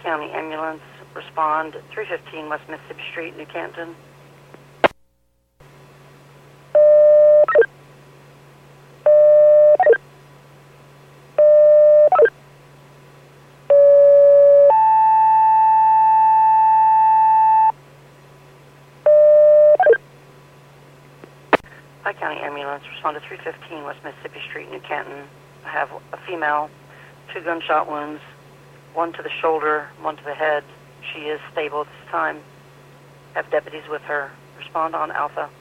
County Ambulance, respond 315 West Mississippi Street, New Canton. County Ambulance, respond to 315 West Mississippi Street, New Canton. I have a female, 2 gunshot wounds, 1 to the shoulder, 1 to the head. She is stable at this time. Have deputies with her. Respond on Alpha.